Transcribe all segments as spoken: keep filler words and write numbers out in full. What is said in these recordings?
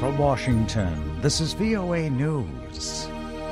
From Washington, this is V O A News.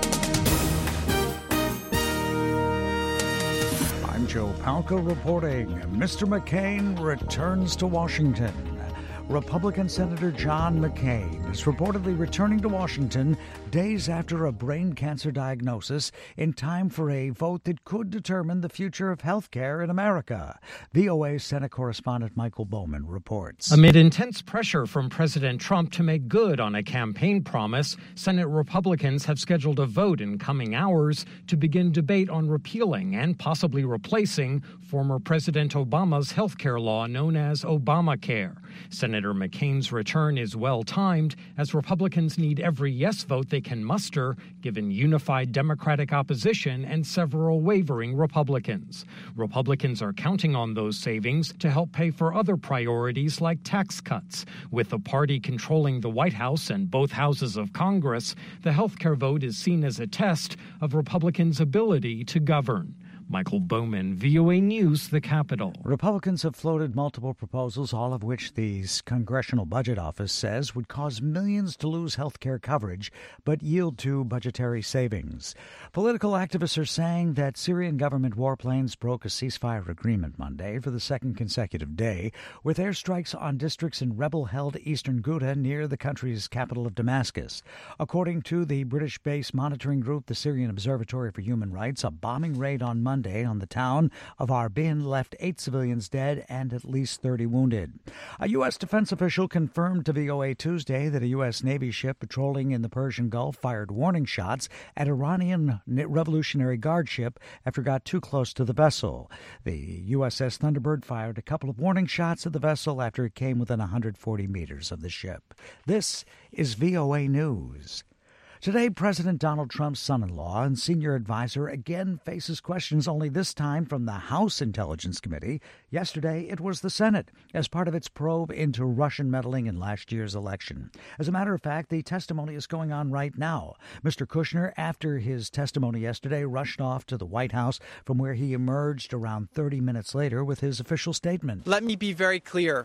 I'm Joe Palca reporting. Mister McCain returns to Washington. Republican Senator John McCain is reportedly returning to Washington days after a brain cancer diagnosis in time for a vote that could determine the future of health care in America. V O A Senate correspondent Michael Bowman reports. Amid intense pressure from President Trump to make good on a campaign promise, Senate Republicans have scheduled a vote in coming hours to begin debate on repealing and possibly replacing former President Obama's health care law known as Obamacare. Senator McCain's return is well-timed as Republicans need every yes vote they can muster, given unified Democratic opposition and several wavering Republicans. Republicans are counting on those savings to help pay for other priorities like tax cuts. With the party controlling the White House and both houses of Congress, the health care vote is seen as a test of Republicans' ability to govern. Michael Bowman, V O A News, the Capitol. Republicans have floated multiple proposals, all of which the Congressional Budget Office says would cause millions to lose health care coverage, but yield to budgetary savings. Political activists are saying that Syrian government warplanes broke a ceasefire agreement Monday for the second consecutive day, with airstrikes on districts in rebel-held eastern Ghouta near the country's capital of Damascus. According to the British-based monitoring group, the Syrian Observatory for Human Rights, a bombing raid on Monday on the town of Arbil left eight civilians dead and at least thirty wounded. A U S defense official confirmed to V O A Tuesday that a U S Navy ship patrolling in the Persian Gulf fired warning shots at Iranian Revolutionary Guard ship after it got too close to the vessel. The U S S Thunderbird fired a couple of warning shots at the vessel after it came within one hundred forty meters of the ship. This is V O A News. Today, President Donald Trump's son-in-law and senior advisor again faces questions, only this time from the House Intelligence Committee. Yesterday, it was the Senate, as part of its probe into Russian meddling in last year's election. As a matter of fact, the testimony is going on right now. Mister Kushner, after his testimony yesterday, rushed off to the White House, from where he emerged around thirty minutes later with his official statement. Let me be very clear.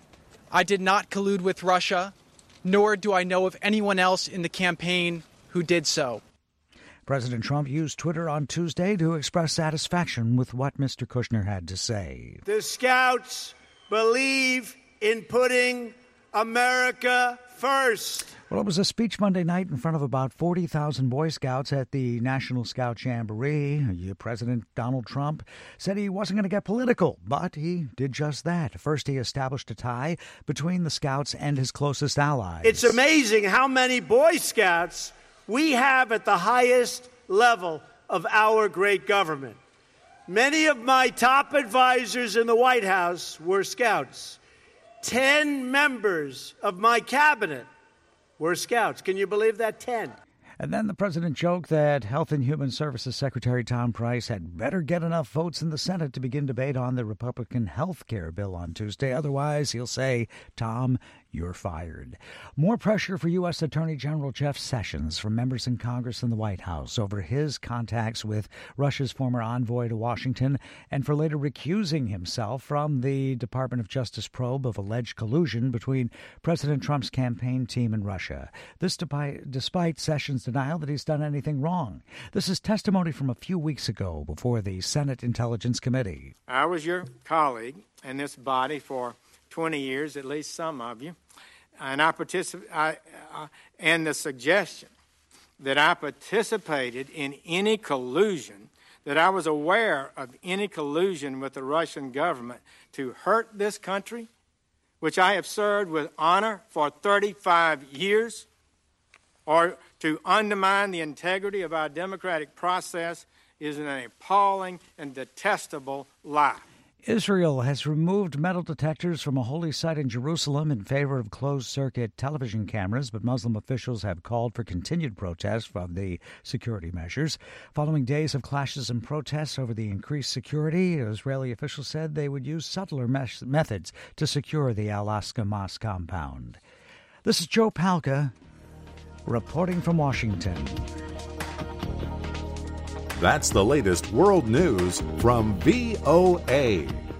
I did not collude with Russia, nor do I know of anyone else in the campaign who did so. President Trump used Twitter on Tuesday to express satisfaction with what Mister Kushner had to say. The Scouts believe in putting America first. Well, it was a speech Monday night in front of about forty thousand Boy Scouts at the National Scout Jamboree. President Donald Trump said he wasn't going to get political, but he did just that. First, he established a tie between the Scouts and his closest allies. It's amazing how many Boy Scouts we have at the highest level of our great government. Many of my top advisors in the White House were Scouts. Ten members of my cabinet were Scouts. Can you believe that? Ten. And then the president joked that Health and Human Services Secretary Tom Price had better get enough votes in the Senate to begin debate on the Republican health care bill on Tuesday. Otherwise, he'll say, Tom, you're fired. More pressure for U S. Attorney General Jeff Sessions from members in Congress and the White House over his contacts with Russia's former envoy to Washington and for later recusing himself from the Department of Justice probe of alleged collusion between President Trump's campaign team and Russia. This despite Sessions' denial that he's done anything wrong. This is testimony from a few weeks ago before the Senate Intelligence Committee. I was your colleague in this body for twenty years, at least some of you, and I participate. I, uh, and the suggestion that I participated in any collusion, that I was aware of any collusion with the Russian government to hurt this country, which I have served with honor for thirty-five years, or to undermine the integrity of our democratic process, is an appalling and detestable lie. Israel has removed metal detectors from a holy site in Jerusalem in favor of closed-circuit television cameras, but Muslim officials have called for continued protests of the security measures. Following days of clashes and protests over the increased security, Israeli officials said they would use subtler mes- methods to secure the Al-Aqsa Mosque compound. This is Joe Palca reporting from Washington. That's the latest world news from V O A.